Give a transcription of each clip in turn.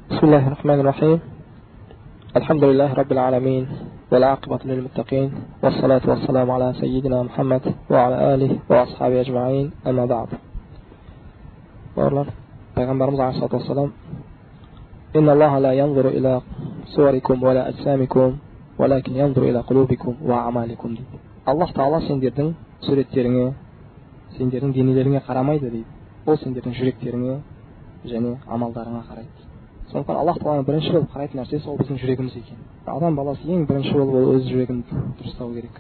بسم الله الرحمن الرحيم. الحمد لله رب العالمين والعاقبة للمتقين والصلاة والسلام على سيدنا محمد وعلى آله وأصحابه أجمعين أما بعد. Peygamberimiz Aleyhisselatü Vesselam İnna Allah la yanzuru ila suvarikum ve la ajsamikum velakin yanzuru ila kulubikum ve amalikum deydi. Allah Taala sendердің суреттеріңе, сендердің денелеріңе қарамайды дейді. Ол сендердің жүректеріңе және амалдарыңа қарайды. Сондықтан Аллах Тааланың бірінші болып қарайтын нәрсесі ол біздің жүрегіміз екен. Адам баласы ең бірінші болып ол өз жүрегін дұрыстау керек.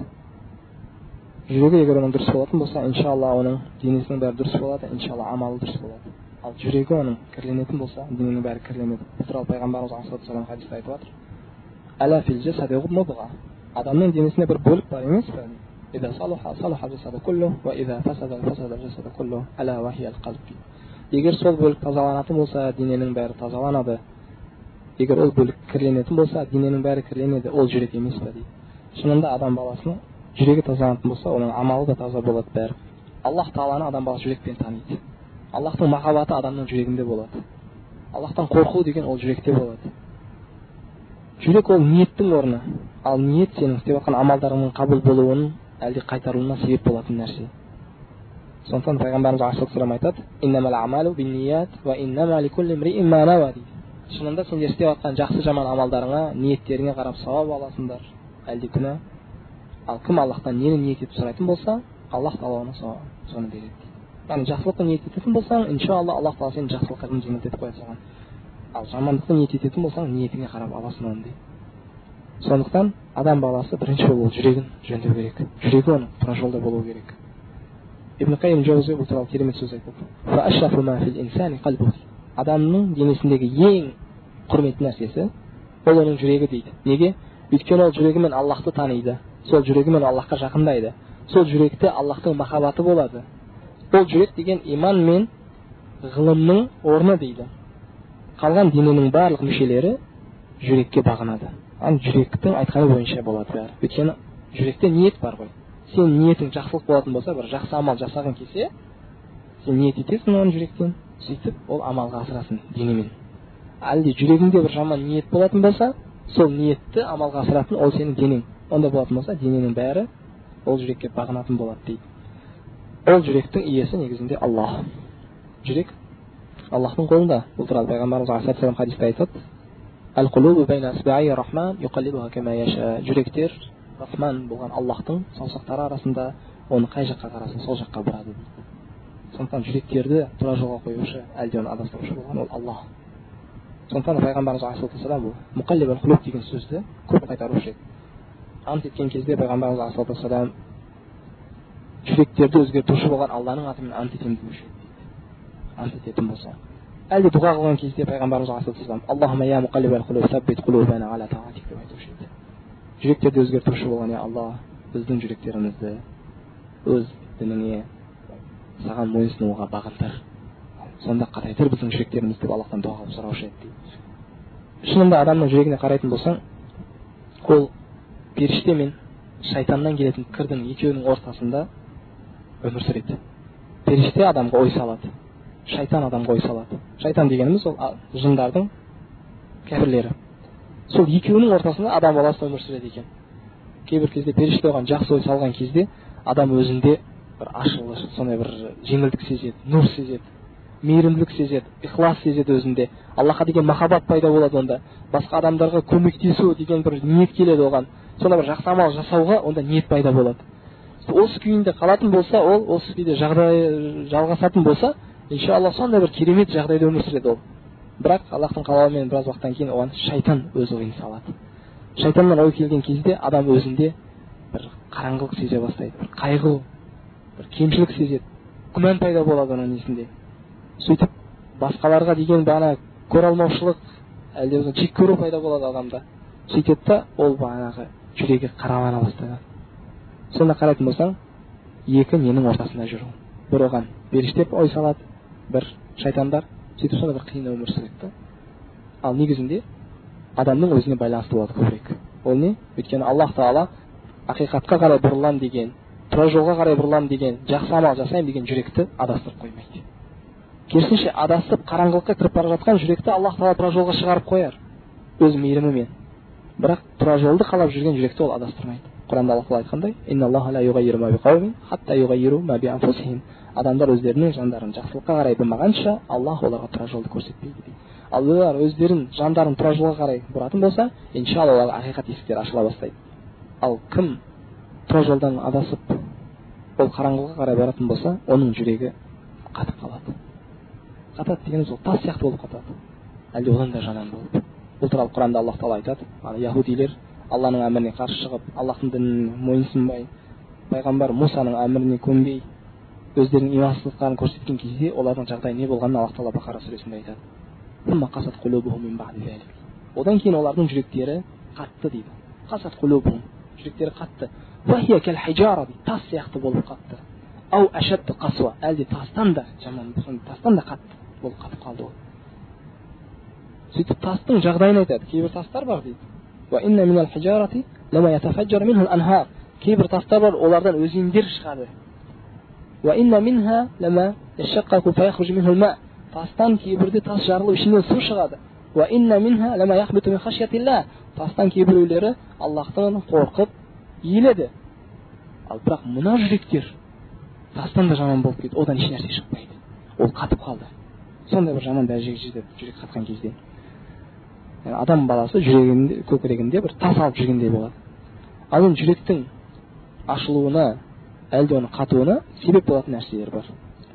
Жүрегі егер оның дұрыс болатын болса, иншалла оның денесінің бәрі дұрыс болады, иншалла амалы дұрыс болады. Ал жүрегі оның кірленетін болса, дененің бәрі кірленеді. Бұл туралы пайғамбарымыз Алейхиссалату вассалам хадисте айтып жатыр. Әла фил жасади мудға. Адамның денесінде бір бөлік бар емес пе? Ида салаха салаха жасаду куллу ва ида фасада фасада жасаду куллу әла ва хия ал-қалб. Егер сол бөлік тазаланатын болса, дененің бәрі тазаланады. Егер ол бөлік кірленетін болса, дененің бәрі кірленеді. Ол жүрек емес пе дейді. Шынында адам баласының жүрегі тазаланатын болса, оның амалы да таза болады бәрі. Аллах Тааланы адам баласы жүрекпен таниды. Аллахтың махаббаты адамның жүрегінде болады. Аллахтан қорқу деген ол жүректе болады. Жүрек ол ниеттің орны. Ал ниет сенің істеп жатқан амалдарыңның қабыл болуының әлде қайтарылуына себеп болатын нәрсе. Сондықтан пайғамбарымыз Алейхиссалату вассалам айтады: "Иннамал амалу бинният ва иннама ликулли имриин ма нава" дейді. Шынында сендер істеп жатқан жақсы жаман амалдарыңа, ниеттеріңе қарап сауап аласыңдар, әлде күнә. Ал кім Аллахтан нені ниет етіп сұрайтын болса, Аллах Таала оны соны береді. Яғни жақсылықты ниет ететін болсаң, иншалла Аллах Таала сені жақсылыққа жеңілдетіп қоя салған. Ал жамандықты ниет ететін болсаң, ниетіңе қарап аласың оны дейді. Сондықтан адам баласы бірінші болып жүрегін жөндеу керек. Жүрегі оның тура жолда болуы керек. Ибн Қайим Джаузи бұл туралы керемет сөз айтады. Фа ашрафу ма фил инсани қалбу. Адамның денесіндегі ең құрметті нәрсесі ол оның жүрегі дейді. Неге? Өйткені ол жүрегімен Аллахты таниды. Сол жүрегімен Аллахқа жақындайды. Сол жүректе Аллахтың махаббаты болады. Ол жүрек деген иман мен ғылымның орны дейді. Қалған дененің барлық мүшелері жүрекке бағынады. Жүректің айтқаны бойынша болады бәрі. Өйткені жүректе ниет бар ғой. Сен ниетің жақсылық болатын болса, бір жақсы амал жасағың келсе, сен ниет етесің оны жүректен, сөйтіп ол амалға асырасың денемен. Әлде жүрегіңде бір жаман ниет болатын болса, сол ниетті амалға асыратын ол сенің денең. Онда болатын болса, дененің бәрі ол жүрекке бағынатын болады дейді. Ол жүректің иесі негізінде Аллах. Жүрек Аллахтың қолында. Бұл туралы пайғамбарымыз Алейхиссалату вассалам хадисте айтады: "Ал-қулубу байна асба'i рахман юқаллибуха кама яша." Жүректер Рахман болған Аллахтың саусақтары арасында, оны қай жаққа қарасын сол жаққа бұрады дейді. Сондықтан жүректерді тура жолға қоюшы, әлде оны адастырушы болған ол Аллах. Сондықтан пайғамбарымыз Алейхиссалату вассалам бұл муқаллибал қулуб деген сөзді көп қайтарушы еді. Ант еткен кезде пайғамбарымыз Алейхиссалату вассалам жүректерді өзгертуші болған Алланың атымен ант етемін деуші еді. Ант ететін болса. Әлде дұға қылған кезде пайғамбарымыз Алейхиссалату вассалам Аллахумма я муқаллибал қулуб саббит қулубана ала таатик деп айтушы еді. Жүректерді өзгертуші болған я Алла, біздің жүректерімізді өз дініңе, саған мойынсынуға бағындыр. Сонда қатайтыр біздің жүректерімізді деп Аллахтан дұға қылып сұраушы еді. Шынында адамның жүрегіне қарайтын болсаң, ол періште мен шайтаннан келетін кірдің екеуінің ортасында өмір сүреді. Періште адамға ой салады, шайтан адамға ой салады. Шайтан дегеніміз ол жындардың кәпірлері. Сол екеуінің ортасында адам баласы өмір сүреді екен. Кейбір кезде періште оған жақсы ой салған кезде адам өзінде бір ашылы, сондай бір жеңілдік сезеді, нұр сезеді, мейірімділік сезеді, ихлас сезеді өзінде. Аллахқа деген махаббат пайда болады онда. Басқа адамдарға көмектесу деген бір ниет келеді оған. Сонда бір жақсы амал жасауға онда ниет пайда болады. Осы күйінде қалатын болса, ол осы күйде жағдай жалғасатын болса, иншалла сондай бір керемет жағдайда өмір сүреді ол. Бірақ Аллахтың қалауымен біраз уақыттан кейін оған шайтан өз ойын салады. Шайтаннан ой келген кезде адам өзінде бір қараңғылық сезе бастайды, бір қайғы, бір кемшілік сезеді, күмән пайда болады оның несінде. Сөйтіп басқаларға деген бағана көралмаушылық, әлде өзін жек көру пайда болады адамда. Сөйтеді да ол бағанағы жүрегі қаралана бастаған. Сонда қарайтын болсаң, екі ненің ортасында жүру. Бір оған періште ой салады, бір шайтандар. Сөйтіп сонда бір қиын өмір сүреді. Ал негізінде адамның өзіне байланысты болады көбірек. Ол не? Өйткені Аллах Таала ақиқатқа қарай бұрылам деген, тура жолға қарай бұрылам деген, жақсы амал жасайым деген жүректі адастырып қоймайды. керісінше адасып қараңғылыққа кіріп бара жатқан жүректі Аллах Тағала тура жолға шығарып қояр өз мейірімімен. Бірақ тура жолды қалап жүрген жүректі ол адастырмайды. Құранда Аллах Тағала айтқандай: "Инналлаха ла юғаййиру ма биқаумин хатта юғаййиру ма бианфусихим". Адамдар өздерінің жандарын жақсылыққа қарай бұрмағанша Аллах оларға тура жолды көрсетпейді дейді. Ал олар өздерін жандарын тура жолға қарай бұратын болса, иншалла оларға ақиқат есіктері ашыла бастайды. Ал кім тура жолдан адасып, ол қараңғылыққа қарай баратын болса, оның жүрегі қатып қалады. Қатады дегеніміз ол тас сияқты болып қатады. Әлде одан да жаман болып. Бұл туралы Құранда Аллах Тағала айтады: яһудилер Алланың әміріне қарсы шығып, Аллахтың дініне мойынсынбай, пайғамбар Мусаның әміріне көнбей, өздерінің имансыздықтарын көрсеткен кезде олардың жағдайы не болғанын Аллах Тағала Бақара сүресінде айтады. Одан кейін олардың жүректері қатты дейді. Қасат құлубухум, жүректері қатты. Вахия кал хижара, тас сияқты болып қатты. Ау ашадды қасуа, әлде тастан да жаман, тастан да қатты болып қатып қалды ол. Сөйтіп тастың жағдайын айтады. Кейбір тастар бар дейді. Ва инна минал хижарати лама ятафаджару минху ал-анхар. Кейбір тастар бар, олардан өзендер шығады. Ва инна минха лама яшаққақу фаяхруджу минху ал-ма. Тастан кейбірде тас жарылып ішінен су шығады. Ва инна минха лама яхбиту мин хашиятилла. Тастан кейбіреулері Аллахтан қорқып иіледі. Ал бірақ мына жүректер тастан да жаман болып кетті, одан еш нәрсе шықпайды. Ол қатып қалды. Сондай бір жаман дәрежеге жетеді жүрек қатқан кезде. Адам баласы жүрегінде, көкірегінде бір тас алып жүргендей болады. Ал енді жүректің ашылуына, әлде оның қатуына себеп болатын нәрселер бар.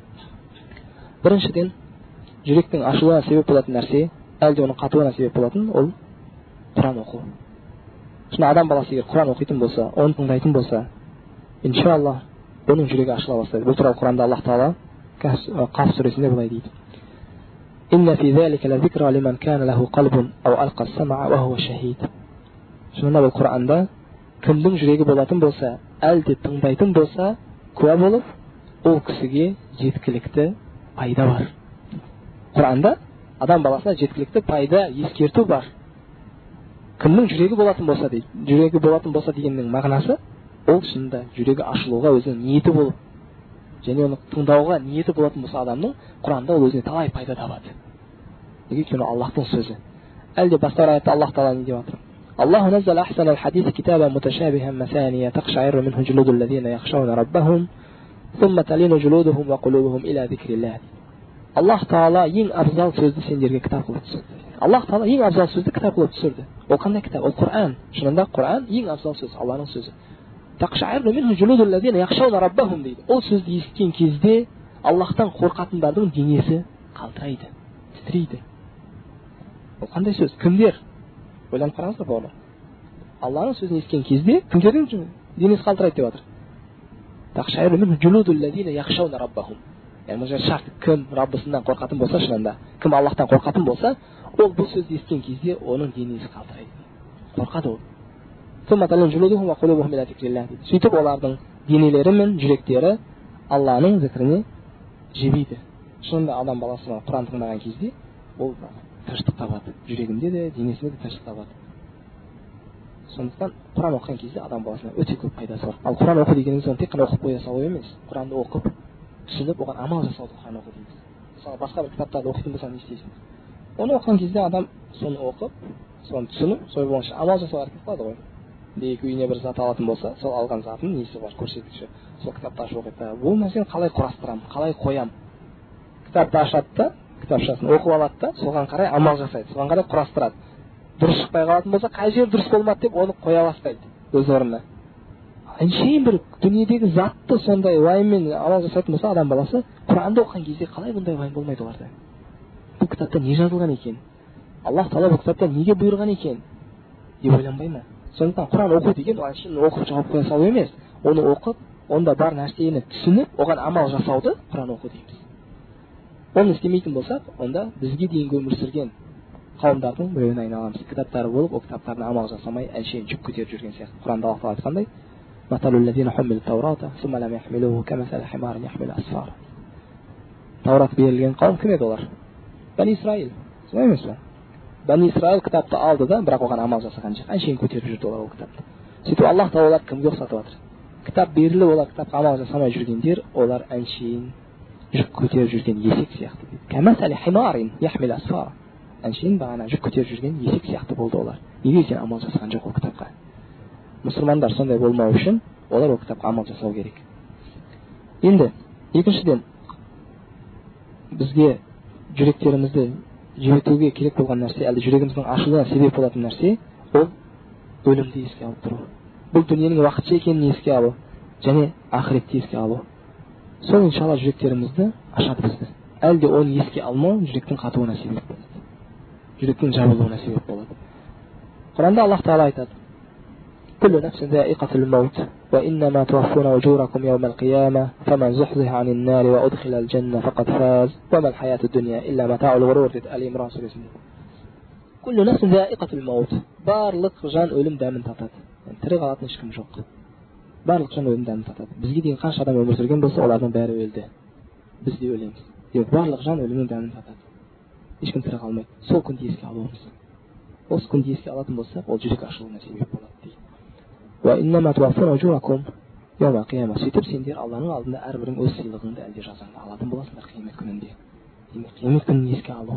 Біріншіден, жүректің ашылуына себеп болатын нәрсе, әлде оның қатуына себеп болатын, ол Құран оқу. Шын адам баласы егер Құран оқитын болса, оны тыңдайтын болса, иншалла оның жүрегі ашыла бастайды. Бұл туралы Құранда Аллах Тағала Қаф сүресінде былай дейді: "Инна фи залика лазикра лиман кана лаху қалбун ау алқа самаа ва хуа шахид". Шынында бұл Құранда кімнің жүрегі болатын болса, әлде тыңдайтын болса, куә болып, ол кісіге жеткілікті пайда бар. Құранда адам баласына жеткілікті пайда, ескерту бар. Кімнің жүрегі болатын болса дейді. Жүрегі болатын болса дегеннің мағынасы, ол шынында жүрегі ашылуға өзінің ниеті болып, және оны тыңдауға ниеті болатын болса адамның, Құранда ол өзіне талай пайда табады. Неге? Өйткені Аллахтың сөзі. Әлде басқа аятта Аллах Тағала не деп жатыр? Аллаху наззала ахсанал хадиси китабан муташабихан масания тақшаиру минху жулудул лазина яхшауна раббахум сумма талину жулудухум ва қулубухум иля зикриллах. Аллах Тағала ең абзал сөзді сендерге кітап қылып түсірді. Аллах Тағала ең абзал сөзді кітап қылып түсірді. Ол қандай кітап? Ол Құран. Шынында Құран ең абзал сөз, Алланың сөзі. Тақшаиру минху жулудул лазина яхшауна раббахум дейді. Ол сөзді естіген кезде Аллахтан қорқатындардың денесі қалтырайды, титрейді. Ол қандай сөз? Кімдер? Ойланып қараңыздар бауырлар. Алланың сөзін естіген кезде кімдердің денесі қалтырайды деп жатыр. Тақшаиру минху жулудул лазина яхшауна раббахум. Яғни бұл шарт, кім Раббысынан қорқатын болса, шынында, кім Аллахтан қорқатын болса, ол бұл сөзді естіген кезде оның денесі қалтырайды. Қорқады ол. Сөйтіп олардың денелері мен жүректері Алланың зікіріне жебейді. Шынында адам баласына Құран тыңдаған кезде ол тыныштық табады. Жүрегінде де, денесінде де тыныштық табады. Сондықтан Құран оқыған кезде адам баласына өте көп пайдасы бар. Ал Құран оқу дегеніміз оны тек қана оқып қоя салу емес. Құранды оқып, түсініп, оған амал жасауды Құран оқу дейміз. Мысалы, басқа бір кітаптарды оқитын болсаң не істейсің? Оны оқыған кезде адам соны оқып, соны түсініп, сол бойынша амал жасауға әрекет қылады ғой. Дейік үйіне бір зат алатын болса, сол алған затын несі бар, көрсеткіші. Сол кітапты ашып оқиды. Бұл нәрсені қалай құрастырамын, қалай қоямын? Кітапты ашады да, кітапшасын оқып алады да, соған қарай амал жасайды, соған қарай құрастырады. Дұрыс шықпай қалатын болса, қай жер дұрыс болмады деп оны қоя бастайды өз орнына. Әншейін бір дүниедегі затты сондай уайыммен амал жасайтын болса, адам баласы Құранды оқыған кезде қалай бұндай уайым болмайды оларда? Бұл кітапта не жазылған екен? Аллах Тағала бұл кітапта неге бұйырған екен деп ойланбай ма? Сондықтан Құран оқу деген әншейін оқып жауап қоя салу емес. Оны оқып, онда бар нәрсені түсініп, оған амал жасауды Құран оқу дейміз. Оны істемейтін болсақ, онда бізге дейінгі өмір сүрген қауымдардың біреуіне айналамыз. Кітаптары болып, ол кітаптарына амал жасамай, әншейін жүк көтеріп жүрген сияқты. Құранда Аллах Тағала айтқандай: "Маталул лазина хуммилу таурата сумма лам яхмилуhu камасали химарин яхмилу асфара". Таурат берілген қауым кім еді олар? Бани Исраил. Солай емес пе? Бани Исраил кітапты алды да, бірақ оған амал жасаған жоқ. Әншейін көтеріп жүрді олар ол кітапты. Сөйтіп Аллах Тағала кімге ұқсатып жатыр? Кітап беріліп, олар кітапқа амал жасамай жүргендер, олар әншейін жүк көтеріп жүрген есек сияқты дейді. Кәмәсәли химарин яхмил асфара. Әншейін бағана жүк көтеріп жүрген есек сияқты болды олар. Неге сен амал жасаған жоқ ол кітапқа? Мұсылмандар сондай болмау үшін олар ол кітапқа амал жасау керек. Енді екіншіден бізге жүректерімізді жібітуге керек болған нәрсе, әлде жүрегіміздің ашылуына себеп болатын нәрсе, ол өлімді еске алып тұру. Бұл дүниенің уақытша екенін еске алу және ақыретті еске алу. Сол иншалла жүректерімізді ашады бізді. Әлде оны еске алмау жүректің қатуына себеп болады, жүректің жабылуына себеп болады. Құранда Аллах Тағала айтады: "Күллу нафсин заиқатул маут, ва иннама туаффуна уджуракум яумал қияма, фаман зухзиха анин нари ва удхилал джанна фақад фаз, ва мал хаяту дуния илля матаул ғурур" дейді Али-Имран сүресінде. Күллу нафсин заиқатул маут, барлық жан өлім дәмін татады. Тірі қалатын ешкім жоқ. Барлық жан өлім дәмін татады. Бізге дейін қанша адам өмір сүрген болса, олардың бәрі өлді. Біз де өлеміз. Демек барлық жан өлімнің дәмін татады. Ешкім тірі қалмайды. Сол күнді еске алуымыз. Осы күнді еске алатын болсақ, ол жүрек ашылуына себеп болады дейді. Ва иннама туаффуна уджуракум яумал қияма. Сөйтіп сендер Алланың алдында әрбірің өз сыйлығыңды әлде жазаңды алатын боласыңдар қиямет күнінде. Демек қиямет күнін еске алу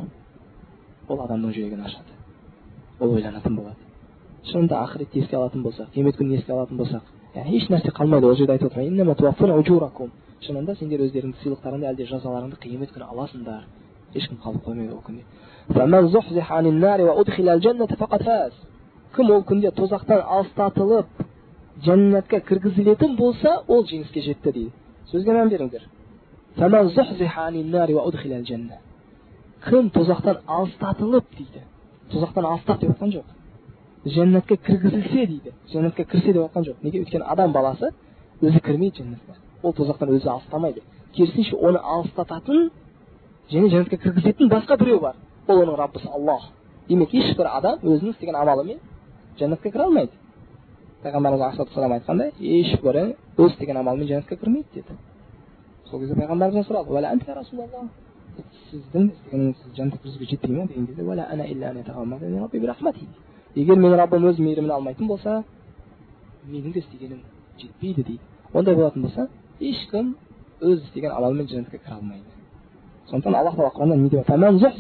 ол адамның жүрегін ашады. Ол ойланатын болады. Шынында ақыретті еске алатын болсақ, қиямет күнін еске алатын болсақ, еш нәрсе қалмайды. Ол жерде айтып отыр: иннама туаффуна уджуракум. Шынында сендер өздеріңді сыйлықтарыңды әлде жазаларыңды қиямет күні аласыңдар. Ешкім қалып қоймайды ол күнде. Фаман зухзиха анин нари ва удхилал джанната фақад фаз. Кім ол күнде тозақтан алыстатылып жәннатқа кіргізілетін болса, ол жеңіске жетті дейді. Сөзге мән беріңдер. Фаман зухзиха анин нари ва удхилал джанна. Кім тозақтан алыстатылып дейді. Тозақтан алыстат деп айтқан жоқ. Жәннатқа кіргізілсе дейді. Жәннатқа кірсе деп айтқан жоқ. Неге? Өйткені адам баласы өзі кірмейді жәннатқа. Ол тозақтан өзі алыстамайды. Керісінше оны алыстататын және жәннатқа кіргізетін басқа біреу бар. Ол оның Раббысы Аллах. Демек ешбір адам өзінің істеген амалымен жәннатқа кіре алмайды. Пайғамбарымыз алейхиссалам айтқандай, ешбірі өз істеген амалымен жәннатқа кірмейді деді. Сол кезде пайғамбарымыздан сұрады: "Уәлә анта я Расулаллах?" Сіздің істегеніңіз жәннатқа кіргізуге жетпей ме деген кезде: "Уәлә ана илля ан ятағаммада рабби бирахмати." Егер менің Раббым өз мейірімін алмайтын болса, менің де істегенім жетпейді дейді. Ондай болатын болса, ешкім өз істеген амалымен жәннатқа кіре алмайды. Сондықтан Аллах Тағала Құранда не деп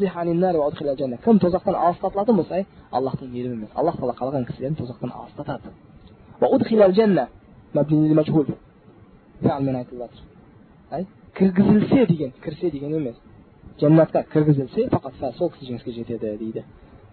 жатыр? Кім тозақтан алыстатылатын болса, Аллахтың мейірімі емес. Аллах Тағала қалаған кісілерін тозақтан алыстатады. Кіргізілсе деген, кірсе деген емес. Жәннатқа кіргізілсе, фақат сол кісі жеңіске жетеді дейді.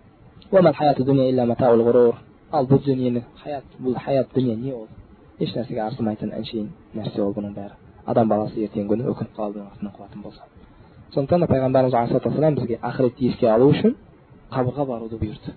Ал бұл дүниені, бұл хаят дүние не ол? Еш нәрсеге арзымайтын әншейін нәрсе ол бұның бәрі. Адам баласы ертең күні өкініп қалудың артынан қуатын болса. Сондықтан да пайғамбарымыз алейхиссалам бізге ақыретті еске алу үшін қабырға баруды бұйырды.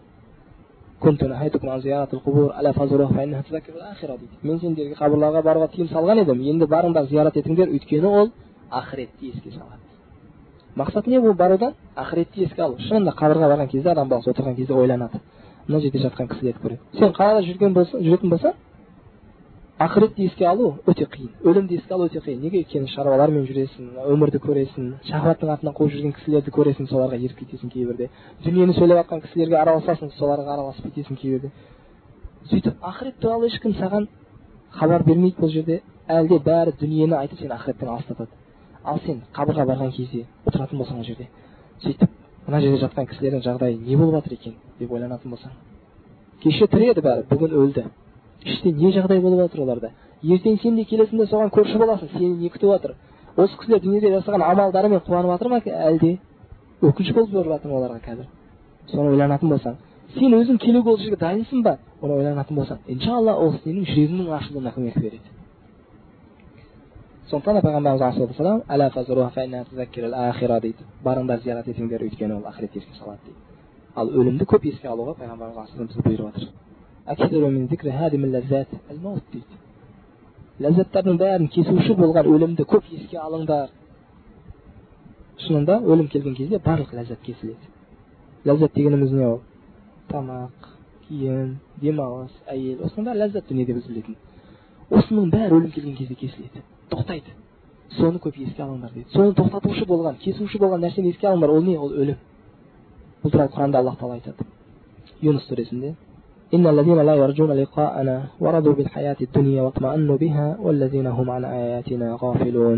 Мен сендерге қабырларға баруға тыйым салған едім. Енді барыңдар зиярат етіңдер, өйткені ол ақыретті еске салады. Мақсат не бұл барудан? Ақыретті еске алу. Шынында қабырға барған кезде адам баласы отырған кезде ойланады. Мына жерде жатқан кісілерді көреді. Сен қалада жүретін болсаң, ақыретті еске алу өте қиын. Өлімді еске алу өте қиын. Неге? Өйткені шаруалармен жүресің, өмірді көресің, шахваттың артынан қуып жүрген кісілерді көресің, соларға еріп кетесің кейбірде. Дүниені сөйлеп жатқан кісілерге араласасың, соларға араласып кетесің кейбірде. Сөйтіп ақырет туралы ешкім саған хабар бермейді бұл жерде. Әлде бәрі дүниені айтып сені ақыреттен алыстатады. Ал сен қабырға барған кезде отыратын болсаң ол жерде, сөйтіп мына жерде жатқан кісілердің жағдайы не болып жатыр екен деп ойланатын болсаң, кеше тірі еді бәрі, бүгін өлді. Іште не жағдай болып жатыр оларда? Ертең сен де келесің де соған көрші боласың, сені не күтіп жатыр? Осы кісілер дүниеде жасаған амалдарымен қуанып жатыр ма, әлде өкініш болып жатыр оларға қазір? Соны ойланатын болсаң, сен өзің келуге ол жерге дайынсың ба? Оны ойланатын болсаң, иншалла ол сенің жүрегіңнің ашылуына көмек береді. Сондықтан да пайғамбарымыз алейхиссалам әла фазруха фа инна тузаккирул ахира дейді. Барыңдар зиярат етіңдер, өйткені ол ақырет еске салады дейді. Ал өлімді көп еске алуға пайғамбарымыз алейхиссалам бізге бұйырып жатыр. Аксару мин зикри хадимил лаззат ал-маут дейді. Ләззаттардың бәрін кесуші болған өлімді көп еске алыңдар. Шынында өлім келген кезде барлық ләззат кесіледі. Ләззат дегеніміз не ол? Тамақ, киім, демалыс, әйел, осының бәрі ләззат дүниеде біз білетін. Осының бәрі өлім келген кезде кесіледі, тоқтайды. Соны көп еске алыңдар дейді. Соны тоқтатушы болған, кесуші болған нәрсені еске алыңдар. Ол не? Ол өлім. Бұл туралы Құранда Аллах Тағала айтады. Юнус сүресінде: Innal ladina la yarjuna liqa'ana wa radu bil hayati dunya wa tma'annu biha wal ladina hum an ayatina ghafilun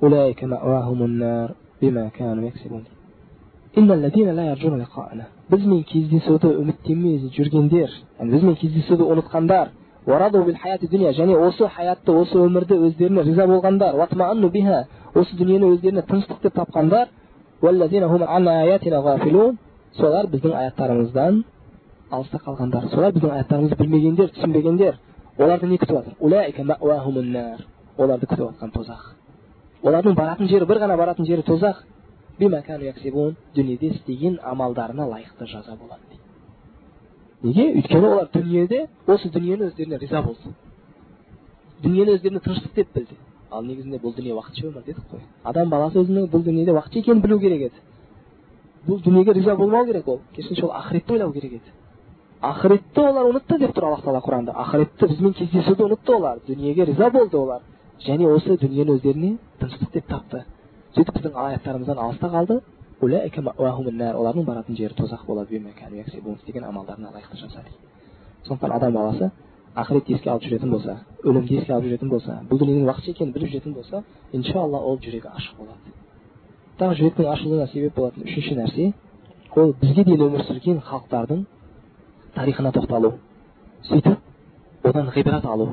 أولئك مأواهم النار بما كانوا يكسبون. إن الذين لا يرجون لقاءنا. Bizмен кездесуді үміттенмей жүргендер, bizmen кездесуді ұмытқандар, ورضوا بالحياة الدنيا, және осы хаятты, осы өмірді өздеріне риза болғандар, وطمأنوا بها, осы дүниені өздеріне тыныштық деп тапқандар, والذين هم عن آياتنا غافلون, солар біздің аяттарымыздан алыста қалғандар, солар біздің аяттарымызды білмегендер, түсінбегендер. Оларды не күтіп жатыр? Улайка маъвахумун нар. Оларды күтіп жатқан тозақ. Олардың баратын жері, бір ғана баратын жері тозақ. Бима кану яксибун, дүниеде істеген амалдарына лайықты жаза болады. Неге? Өйткені олар дүниеде осы дүниені өздеріне риза болды. Дүниені өздеріне тыныштық деп білді. Ал негізінде бұл дүние уақытша өмір дедік қой. Адам баласы өзінің бұл дүниеде уақытша екенін білу керек еді. Бұл дүниеге риза болмау керек ол. Керісінше ол ақыретті ойлау керек еді. Ақыретті олар ұмытты деп тұр Аллах Тағала Құранда. Ақыретті бізбен кездесуді ұмытты олар. Дүниеге риза болды олар. Және осы дүниені өздеріне тыныштық деп тапты. Сөйтіп біздің аяттарымыздан алыста қалды. Улайка маъвахумун нар. Олардың баратын жері тозақ болады. Бима кану яксибун, деген амалдарына лайықты жаза дейді. Сондықтан адам баласы ақыретті еске алып жүретін болса, өлімді еске алып жүретін болса, бұл дүниенің уақытша екенін біліп жүретін болса, иншалла ол жүрегі ашық болады. Тағы жүректің ашылуына себеп болатын үшінші нәрсе, ол бізге дейін өмір сүрген халықтардың тарихына тоқталу, сөйтіп одан ғибрат алу.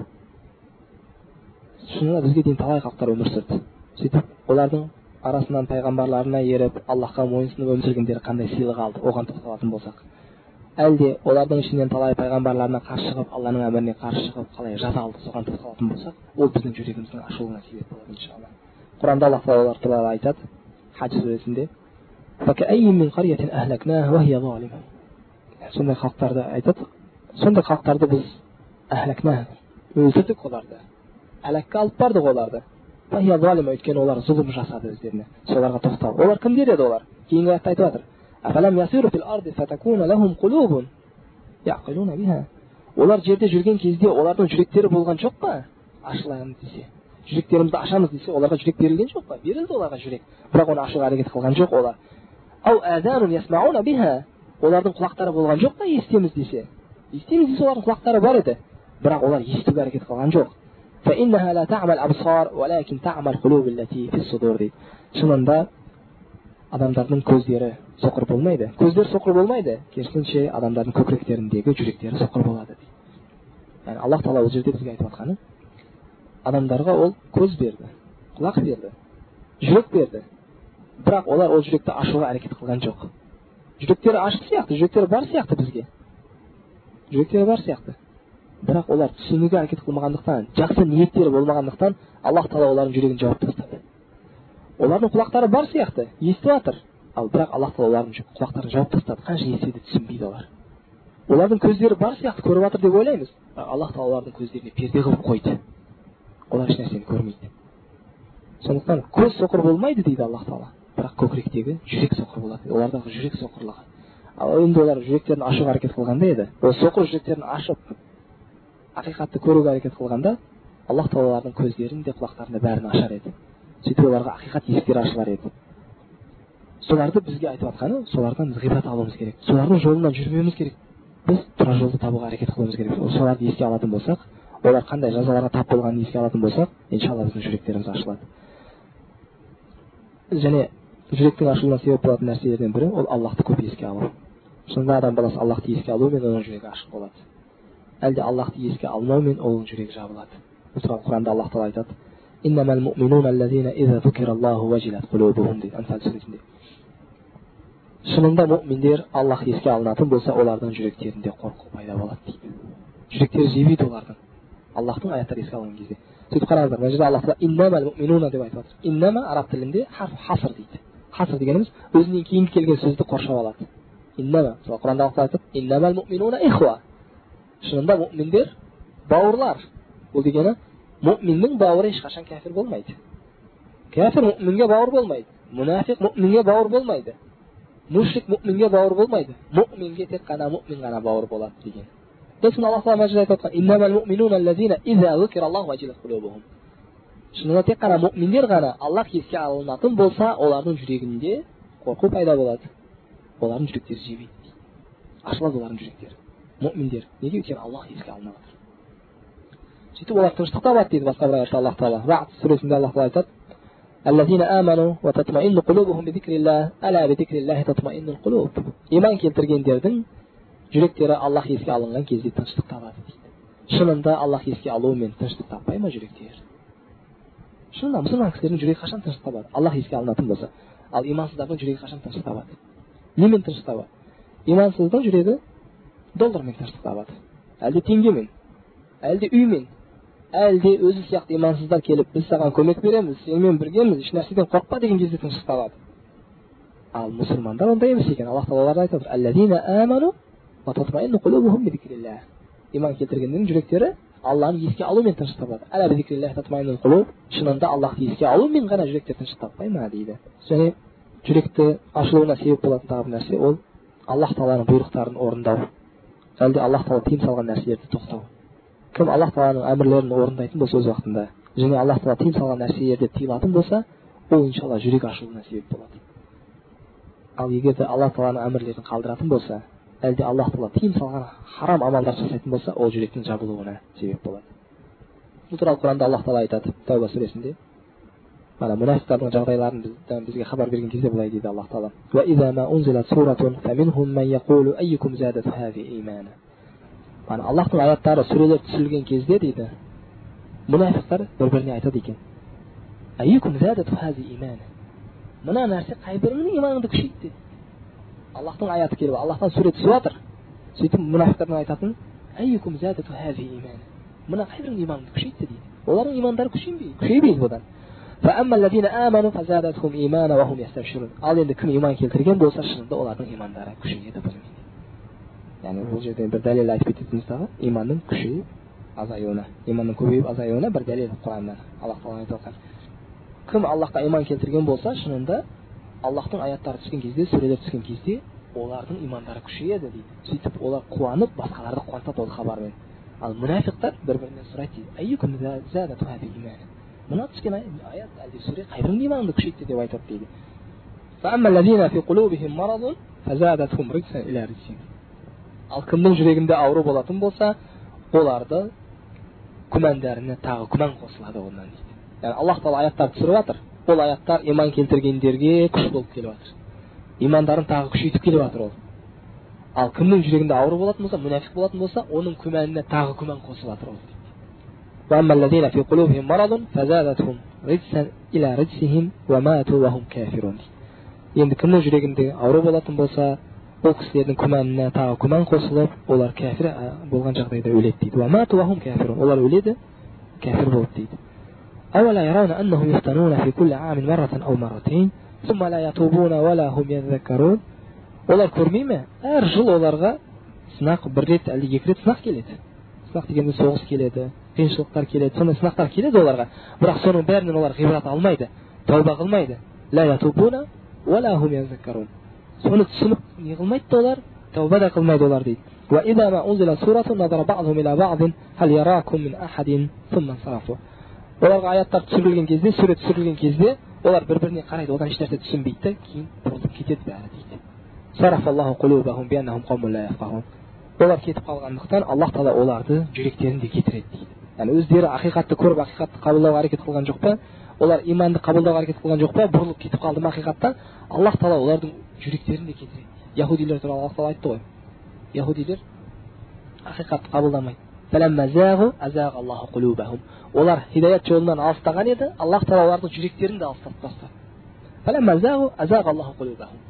Шынында бізге дейін талай халықтар өмір сүрді. Сөйтіп олардың арасынан пайғамбарларына еріп, Аллахқа мойынсынып өмір сүргендер қандай сыйлық алды, оған тоқталатын болсақ. Әлде олардың ішінен талай пайғамбарларына қарсы шығып, Алланың әміріне қарсы шығып, қалай жаза алды, соған тоқталатын болсақ, ол біздің жүрегіміздің ашылуына себеп болады иншалла. Құранда Аллах Тағала олар туралы айтады, Хадж сүресінде: "Факааййин мин қариятин ахлакнаха ва хия залима." Сондай халықтарды айтады. Сондай халықтарды біз ахлакнаха, өлтірдік оларды. Әләкке алып бардық оларды. Ва хия залима, өйткені олар зұлым жасады өздеріне. Соларға тоқтал. Олар кімдер еді олар? Кейінгі аятта айтып жатыр: "Афалам ясиру фил арди фатакуна лахум қулубун яқилуна биха." Олар жерде жүрген кезде олардың жүректері болған жоқ па? Ашылайын десе, жүректерімізді ашамыз десе, оларға жүрек берілген жоқ па? Берілді оларға жүрек, бірақ оны ашуға әрекет қылған жоқ олар. Ау азанун ясмауна биха. Олардың құлақтары болған жоқ па? Естеміз десе, естеміз десе олардың құлақтары бар еді, бірақ олар естуге әрекет қылған жоқ. Фа иннаха ла та'мал абсар валакин та'мал қулуб аллати фис судур. Шынында адамдардың көздері соқыр болмайды. Көздер соқыр болмайды, керісінше адамдардың көкіректеріндегі жүректері соқыр болады дейді. Яғни Аллах Тағала ол жерде бізге айтып жатқаны, адамдарға ол көз берді, құлақ берді, жүрек берді, бірақ олар ол жүректі ашуға әрекет қылған жоқ. Жүректері ашық сияқты, жүректері бар сияқты бізге. Жүректері бар сияқты. Бірақ олар түсінуге әрекет қылмағандықтан, жақсы ниеттері болмағандықтан, Аллах Тағала олардың жүрегін жауып тастады. Олардың құлақтары бар сияқты, естіп жатыр. Ал бірақ Аллах Тағала олардың құлақтарын жауып тастады. Қанша естіді түсінбейді олар. Олардың көздері бар сияқты көріп жатыр деп ойлаймыз. Аллах Тағала олардың көздеріне перде қылып қойды. Олар еш нәрсені көрмейді. Сондықтан көз соқыр болмайды дейді Аллах Тағала. Бірақ көкіректегі жүрек соқыр болады. Олардағы жүрек соқырлығы. Ал енді олар жүректерін ашуға әрекет қылғанда еді, ол соқыр жүректерін ашып ақиқатты көруге әрекет қылғанда, Аллах Тағала олардың көздерін де құлақтарын да бәрін ашар еді. Сөйтіп оларға ақиқат есіктері ашылар еді. Соларды бізге айтып жатқаны, солардан ғибрат алуымыз керек. Солардың жолынан жүрмеуіміз керек. Біз тура жолды табуға әрекет қылуымыз керек. Соларды еске алатын болсақ, олар қандай жазаларға тап болғанын еске алатын болсақ, иншалла біздің жүректеріміз ашылады. Және жүректің ашылуына себеп болатын нәрселерден бірі ол Аллахты көп еске алу. Шынында адам баласы Аллахты еске алуымен оның жүрегі ашық болады. Әлде Аллахты еске алмаумен оның жүрегі жабылады. Бұл туралы Құранда Аллах Тағала айтады: "Иннамал муъминуна аллазина иза зукираллаху важилат қулубухум" дейді Анфал сүресінде. Шынында мұъминдер Аллах еске алынатын болса, олардың жүректерінде қорқу пайда болады дейді. Жүректері жебейді олардың, Аллахтың аяттары еске алған кезде. Сөйтіп қараңыздар, мына жерде Аллах Тағала иннамал муъминуна деп айтып жатыр. Иннама араб тілінде харф хаср дейді. Хаср дегеніміз өзінен кейін келген сөзді қоршап алады. Иннама, сол Құранда Аллах айтады: "Иннамал муъминуна ихва." Шынында мұъминдер бауырлар. Бұл дегені мұъминнің бауыры ешқашан кәфір болмайды. Кәфір мұъминге бауыр болмайды. Мұнафиқ мұъминге бауыр болмайды. Мушрик мұъминге бауыр болмайды. Мұъминге тек қана мұъмин ғана бауыр болады деген. Сосын Аллах Тағала мәжде айтып отқан: "Иннамал муъминуна аллазина иза зукираллаху важилат қулубухум." Шынында тек қана мұъминдер ғана Аллах еске алынатын болса, олардың жүрегінде қорқу пайда болады. Олардың жүректері жебейді. Ашылады олардың жүректері. Мұъминдер. Неге? Өйткені Аллах еске алынып жатыр. Сөйтіп олар тыныштық табады дейді басқа бір аятта Аллах Тағала. Рa'д сүресінде Аллах Тағала айтады: الذين آمنوا وتطمئن قلوبهم بذكر الله ألا بذكر الله تطمئن القلوب. Иман келтіргендердің жүректері Аллах еске алынған кезде тыныштық табады дейді. Шынында Аллах еске алуымен тыныштық таппай ма жүректер? Шынында мұсылман кісілердің жүрегі қашан тыныштық табады? Аллах еске алынатын болса. Ал имансыздардың жүрегі қашан тыныштық табады? Немен тыныштық табады? Имансыздың жүрегі доллармен тыныштық табады. Әлде теңгемен, әлде үймен, әлде өзі сияқты имансыздар келіп, біз саған көмек береміз, сенімен біргеміз, еш нәрседен қорықпа деген кезде тыныштық табады. Ал мұсылмандар ондай емес екен. Аллах тағала айтады: "Аллазина аману ва татмаинну қулубухум бизикриллах". Иман келтіргендердің жүректері Алланы еске алумен тыныштық табады. Ала бизикриллах татмаиннул қулуб. Шынында Аллахты еске алумен ғана жүректер тыныштық таппай ма дейді. Және жүректі ашылуына себеп болатын тағы бір нәрсе ол Аллах тағаланың бұйрықтарын орындау. Әлде Аллах тағала тыйым салған нәрселерді тоқтау. Кім Аллах тағаланың әмірлерін орындайтын болса өз уақытында, және Аллах тағала тыйым салған нәрселерді тыйылатын болса, ол иншалла жүрек ашылуына себеп болады. Ал егер де Аллах тағаланың әмірлерін қалдыратын болса, әлде Аллах тағала тыйым салған харам амалдар жасайтын болса, ол жүректің жабылуына себеп болады. Бұл туралы Құранда Аллах тағала айтады, Тәуба сүресінде. Мана мұнафиқтардың жағдайларын бізге хабар берген кезде былай дейді Аллах тағала: "Ва иза ма унзилат суратун фаминхум ман яқулу айюкум задату хази имана". Мана Аллахтың аяттары, сүрелер түсірілген кезде дейді, мұнафиқтар бір-біріне айтады екен: "Айюкум задату хази имана". Мына нәрсе қай бірінің иманыңды күшейтті дейді. Аллахтың аяты келіп, Аллахтан сүре түсіп жатыр. Сөйтіп мұнафиқтардың айтатын: "Айюкум задату хази имана". Мына қай бірінің иманыңды күшейтті дейді. Олардың имандары күшейбейді бұдан. فأما الذين آمنوا فزادتهم إيمانا وهم يستبشرون. Ал енді кім иман келтірген болса, шынында олардың имандары күшейеді білмейді. Яғни бұл жерде бір дәлел айтып кететініміз тағы иманның күшейіп азаюына, иманның көбейіп азаюына бір дәлел Құраннан Аллах тағала айтып отыр. Кім Аллахқа иман келтірген болса, шынында Аллахтың аяттары түскен кезде, сүрелер түскен кезде олардың имандары күшейеді дейді. Сөйтіп олар қуанып, басқаларды қуантады ол хабармен. Ал мұнафиқтар бір-бірінен сұрайды дейді: "Айюкум задату хази имана". Мына түскен аят әлде сүре қайбірдің иманыңды күшейтті деп айтады дейді. Ал кімнің жүрегінде ауру болатын болса, оларды күмәндарына тағы күмән қосылады онан дейді. Яғни Аллах тағала аяттар түсіріп жатыр. Ол аяттар иман келтіргендерге күш болып келіп жатыр. Имандарын тағы күшейтіп келіп жатыр ол. Ал кімнің жүрегінде ауру болатын болса, мұнафиқ болатын болса, оның күмәніне тағы күмән қосылып жатыр ол. وأما الذين في قلوبهم مرض فزادتهم رجسا إلى رجسهم وماتوا وهم كافرون. Енді кімнің жүрегінде ауру болатын болса, ол кісілердің күмәніне тағы күмән қосылып, олар кәфір болған жағдайда өледі дейді. وماتوا وهم كافرون. Олар өледі, кәфір болып дейді. أولا يرون أنهم يفتنون في كل عام مرة أو مرتين ثم لا يتوبون ولا هم يذكرون. Олар көрмей ме? Әр жыл оларға сынақ бір рет, әлде екі рет сынақ келеді. Сынақ дегенде соғыс келеді, қиыншылықтар келеді, сондай сынақтар келеді оларға. Бірақ соның бәрінен олар ғибрат алмайды, тәуба қылмайды. لا يتوبون ولا هم يذكرون. Соны түсініп не қылмайды олар, тәуба да қылмайды олар дейді. وإذا ما أنزلت سورة نظر بعضهم إلى بعض هل يراكم من أحد ثم انصرفوا. Оларға аяттар түсірілген кезде, сүре түсірілген кезде, олар бір-біріне қарайды, одан еш нәрсе түсінбейді, кейін бұрылып кетеді бәрі дейді. صرف الله قلوبهم بأنهم قوم لا يفقهون. Олар кетіп қалғандықтан Аллах тағала оларды жүректерін де кетіреді дейді. Яғни өздері ақиқатты көріп, ақиқатты қабылдауға әрекет қылған жоқ па? Олар иманды қабылдауға әрекет қылған жоқ па? Бұрылып кетіп қалды ма ақиқаттан? Аллах тағала олардың жүректерін де кетіреді. Яһудилер туралы Аллах тағала айтты ғой. Яһудилер ақиқатты қабылдамайды. فَلَمَّا زَاغُوا أَزَاغَ اللَّهُ قُلُوبَهُم. Олар хидаят жолынан алыстаған еді, Аллах тағала олардың жүректерін де алыстатып тастады. فَلَمَّا زَاغُوا أَزَاغَ اللَّهُ قُلُوبَهُم.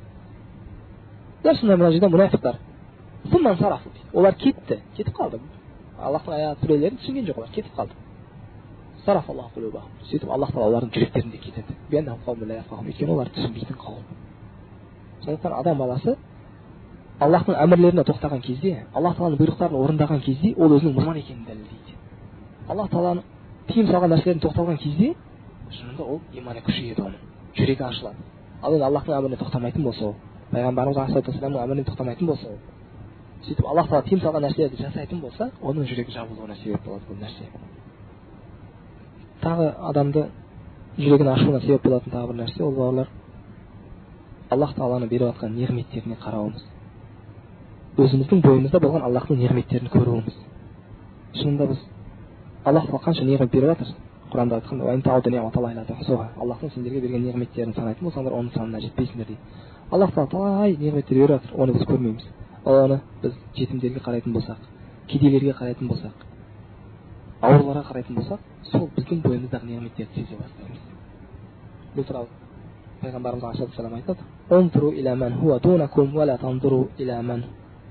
Дәрсінде мына жерде мұнафиқтар сумман сарафу. Олар кетіп қалды. Аллахтың аят сүрелерін түсінген жоқ, олар кетіп қалды. Сараф Аллаху қулубахум. Сөйтіп Аллах тағала олардың жүректерін де кетеді. Бианнахум қаумун ла яфқахун. Өйткені олар түсінбейтін қауым. Сондықтан адам баласы Аллахтың әмірлеріне тоқтаған кезде, Аллах тағаланың бұйрықтарын орындаған кезде, ол өзінің мұсылман екенін дәлелдейді. Аллах тағаланың тыйым салған нәрселерден тоқталған кезде, шынында ол иманы күшейеді оның, жүрегі ашылады. Ал енді Аллахтың әміріне тоқтамайтын болса ол, пайғамбарымыз алейхиссалату вассаламның әміріне тоқтамайтын болса ол, сөйтіп Аллах тағала тыйым салған нәрселерді жасайтын болса, оның жүрегі жабылуына себеп болады бұл нәрсе. Тағы адамды жүрегін ашуына себеп болатын тағы бір нәрсе, ол бауырлар, Аллах тағаланың беріп жатқан неғметтеріне қарауымыз. Өзіміздің бойымызда болған Аллахтың неғметтерін көруіміз. Шынында біз Аллах тағала қанша неғмет беріп жатыр, Құранда айтқан Аллахтың сендерге берген неғметтерін санайтын болсаңдар, оның санына жетпейсіңдер дейді. Аллах тағала талай неғметтер беріп жатыр, оны біз көрмейміз. Оны біз жетімдерге қарайтын болсақ, кедейлерге қарайтын болсақ, ауруларға қарайтын болсақ, сол біздің бойымыздағы неғметтерді сезе бастаймыз. Бұл туралы пайғамбарымыз алейхиссалам айтады: "Унзуру иля ман хуа дунакум ва ла танзуру иля ман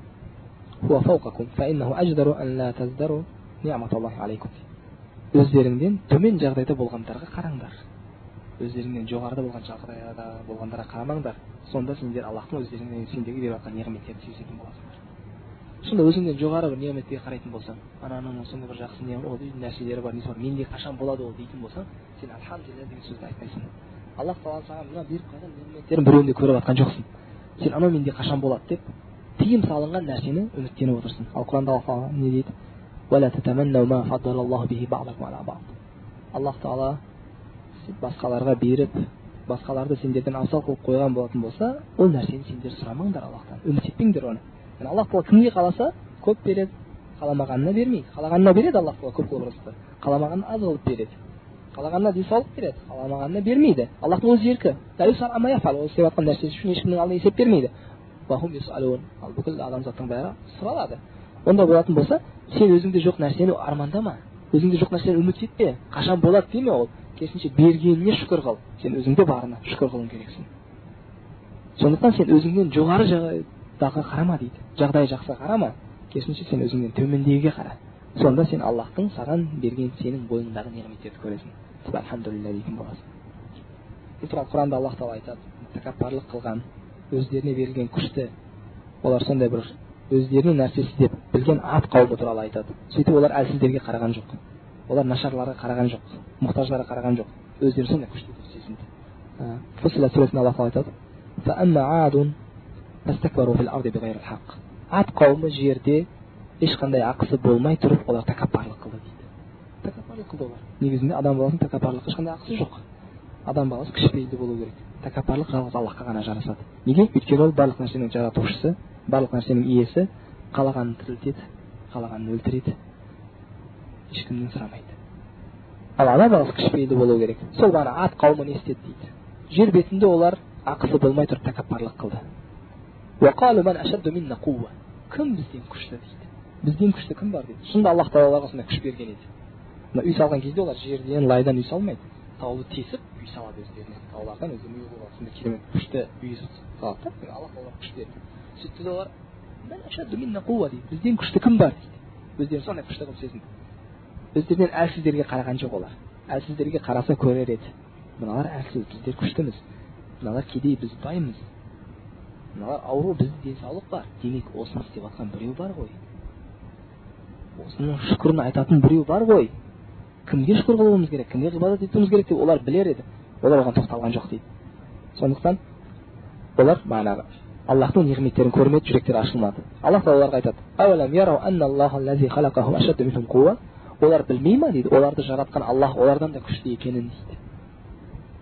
хуа фауқакум, фа иннаху аждару ан ла таздару ниъматаллахи алейкум." Өздеріңден төмен жағдайда болғандарға қараңдар. Өздеріңнен жоғарыда болған жағдайда болғандарға қарамаңдар. Сонда сендер Аллахтың өздеріңнен сендерге беріп жатқан неғметтерді сезетін боласыңдар. Сонда өзіңнен жоғары бір неғметке қарайтын болсаң, ананың сондай бір жақсы неғмет, ол нәрселері бар, несі бар, менде қашан болады ол дейтін болсаң, сен альхамдулилля деген сөзді айтпайсың. Аллах тағала саған мына беріп қойған неғметтердің біреуін де көріп жатқан жоқсың. Сен анау менде қашан болады деп тыйым салынған нәрсені үміттеніп отырсың. Ал Құранда Аллах тағала не дейді? وَلَا تَتَمَنَّوْا مَا فَضَّلَ اللَّهُ بِهِ بَعْضَكُمْ عَلَى بَعْضٍ. Аллах тағала басқаларға беріп, басқаларды сендерден afzal қылып қойған болатын болса, ол нәрсені сендер сұрамаңдар Аллахтан, үміт етпеңдер оны. Аллах тағала кімге қаласа көп береді, қаламағанына бермейді. Қалағанына береді Аллах тағала көп қылып рызықты, қаламағанына аз қылып береді. Қалағанына денсаулық береді, қаламағанына бермейді. Аллахтың өз еркі. Ол істеп жатқан нәрсесі үшін ешкімнің алдында есеп бермейді. Ал бүкіл адамзаттың бәрі сұралады. Онда болатын болса, сен өзіңде жоқ нәрсені армандама, өзіңде жоқ нәрсені үміт етпе, қашан болады деме ол. Керісінше бергеніне шүкір қыл. Сен өзіңде барына шүкір қылуың керексің. Сондықтан сен өзіңнен жоғары жағдайға қарама дейді. Жағдай жақсы қарама, керісінше сен өзіңнен төмендегіге қара. Сонда сен Аллахтың саған берген сенің бойыңдағы неғметтерді көресің. Альхамдулилля дейтін боласың. Бұл туралы Құранда Аллах тағала айтады: тәкаппарлық қылған, өздеріне берілген күшті, олар сондай бір өздерінің нәрсесі деп білген ат қауымы туралы айтады. Сөйтіп олар әлсіздерге қараған жоқ, олар нашарларға қараған жоқ, мұқтаждарға қараған жоқ, өздері сондай күшті деп сезінді. Фусилат сүресінде Аллах тағала айтады: فَأَمَّا عَادٌ فَاسْتَكْبَرُوا فِي الْأَرْضِ بِغَيْرِ الْحَقِّ. Ат қауымы жерде ешқандай ақысы болмай тұрып, олар тәкаппарлық қылды дейді. Тәкаппарлық қылды олар. Негізінде адам баласының тәкаппарлыққа ешқандай ақысы жоқ. Адам баласы кішіпейілді болу керек. Тәкаппарлық жалғыз Аллахқа ғана жарасады. Неге? Өйткені ол барлық нәрсенің жаратушысы, барлық нәрсенің иесі, қалағанын тірілтеді, қалағанын өлтіреді, ешкімнен сұрамайды. Ал ана баласы кішіпейілді болу керек. Сол ғана ат қауымы не істеді дейді. Жер бетінде олар ақысы болмай тұрып тәкаппарлық қылды. Кім бізден күшті дейді. Бізден күшті кім бар дейді. Шынында Аллах тағала оларға сондай күш берген еді. Үй салған кезде олар жерден, лайдан үй салмайды. Тауды тесіп үй салады өздеріне. Таулардан өздеріне үй қылады. Сондай керемет күшті үй салады да. Аллах оларға күш берді. Сөйтті де олар дейді. Бізден күшті кім бар дейді. Өздерін сондай күшті қылып сезінді. Өздерінен әлсіздерге қараған жоқ олар. Әлсіздерге қараса көрер еді. Мыналар әлсіз, біздер күштіміз. Мыналар кедей, біз баймыз. Мыналар ауру, бізде денсаулық бар. Демек осыны істеп жатқан біреу бар ғой. Осының шүкірін айтатын біреу бар ғой. Кімге шүкір қылуымыз керек, кімге ғибадат етуіміз керек деп олар білер еді. Олар оған тоқталған жоқ дейді. Сондықтан олар манағы Аллахтың неғметтерін көрмеді, жүректері ашылмады. Аллах оларға айтады: олар білмей ма дейді, оларды жаратқан Аллах олардан да күшті екенін дейді.